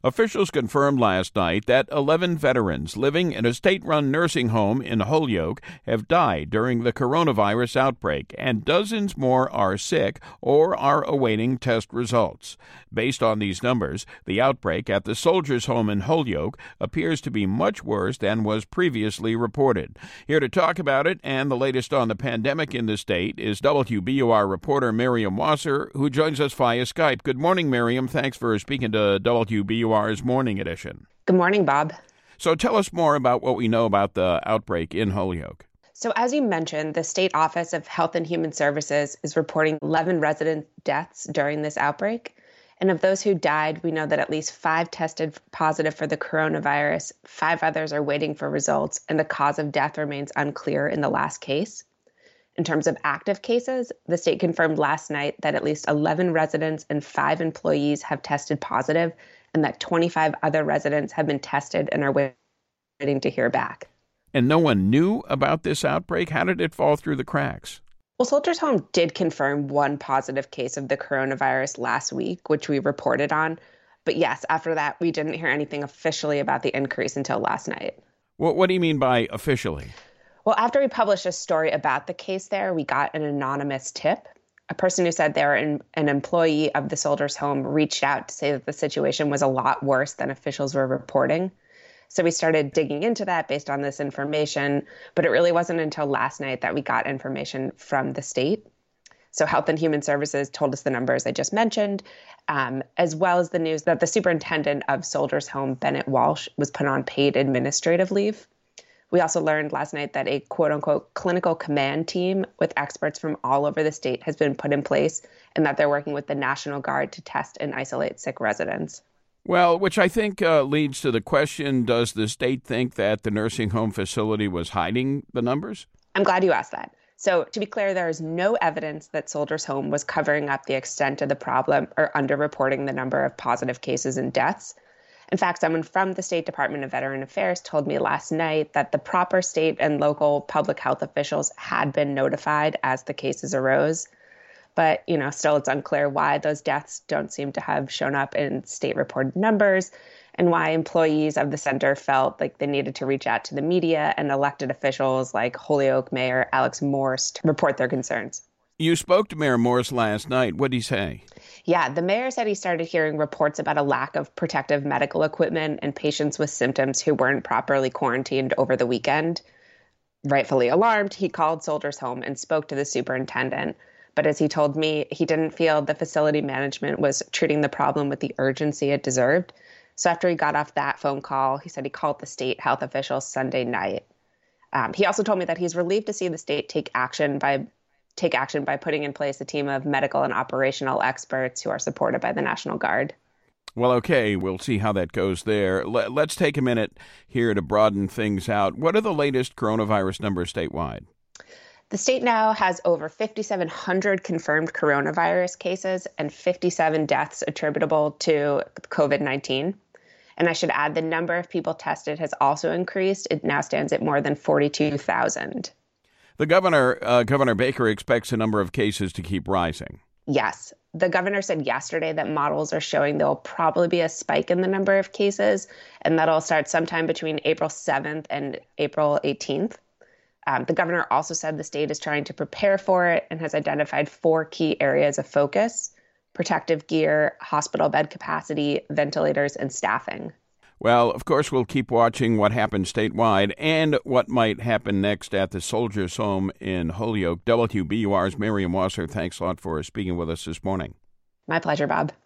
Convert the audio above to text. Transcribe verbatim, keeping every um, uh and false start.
Officials confirmed last night that eleven veterans living in a state-run nursing home in Holyoke have died during the coronavirus outbreak, and dozens more are sick or are awaiting test results. Based on these numbers, the outbreak at the Soldiers' Home in Holyoke appears to be much worse than was previously reported. Here to talk about it and the latest on the pandemic in the state is W B U R reporter Miriam Wasser, who joins us via Skype. Good morning, Miriam. Thanks for speaking to W B U R's Morning Edition. Good morning, Bob. So tell us more about what we know about the outbreak in Holyoke. So as you mentioned, the State Office of Health and Human Services is reporting eleven resident deaths during this outbreak. And of those who died, we know that at least five tested positive for the coronavirus, five others are waiting for results, and the cause of death remains unclear in the last case. In terms of active cases, the state confirmed last night that at least eleven residents and five employees have tested positive, and that twenty-five other residents have been tested and are waiting to hear back. And no one knew about this outbreak? How did it fall through the cracks? Well, Soldiers' Home did confirm one positive case of the coronavirus last week, which we reported on. But yes, after that, we didn't hear anything officially about the increase until last night. Well, what do you mean by officially? Well, after we published a story about the case there, we got an anonymous tip. A person who said they were an, an employee of the Soldiers' Home reached out to say that the situation was a lot worse than officials were reporting. So we started digging into that based on this information, but it really wasn't until last night that we got information from the state. So Health and Human Services told us the numbers I just mentioned, um, as well as the news that the superintendent of Soldiers' Home, Bennett Walsh, was put on paid administrative leave. We also learned last night that a quote-unquote clinical command team with experts from all over the state has been put in place, and that they're working with the National Guard to test and isolate sick residents. Well, which I think uh, leads to the question, does the state think that the nursing home facility was hiding the numbers? I'm glad you asked that. So to be clear, there is no evidence that Soldiers' Home was covering up the extent of the problem or underreporting the number of positive cases and deaths. In fact, someone from the State Department of Veteran Affairs told me last night that the proper state and local public health officials had been notified as the cases arose. But, you know, still it's unclear why those deaths don't seem to have shown up in state-reported numbers, and why employees of the center felt like they needed to reach out to the media and elected officials like Holyoke Mayor Alex Morse to report their concerns. You spoke to Mayor Morse last night. What did he say? Yeah, the mayor said he started hearing reports about a lack of protective medical equipment and patients with symptoms who weren't properly quarantined over the weekend. Rightfully alarmed, he called Soldiers' Home and spoke to the superintendent. But as he told me, he didn't feel the facility management was treating the problem with the urgency it deserved. So after he got off that phone call, he said he called the state health officials Sunday night. Um, he also told me that he's relieved to see the state take action by take action by putting in place a team of medical and operational experts who are supported by the National Guard. Well, okay, we'll see how that goes there. L- let's take a minute here to broaden things out. What are the latest coronavirus numbers statewide? The state now has over five thousand seven hundred confirmed coronavirus cases and fifty-seven deaths attributable to covid nineteen. And I should add, the number of people tested has also increased. It now stands at more than forty-two thousand. The governor, uh, Governor Baker, expects the number of cases to keep rising. Yes. The governor said yesterday that models are showing there will probably be a spike in the number of cases, and that'll start sometime between April seventh and April eighteenth. Um, the governor also said the state is trying to prepare for it and has identified four key areas of focus: protective gear, hospital bed capacity, ventilators, and staffing. Well, of course, we'll keep watching what happens statewide and what might happen next at the Soldiers' Home in Holyoke. W B U R's Miriam Wasser, thanks a lot for speaking with us this morning. My pleasure, Bob.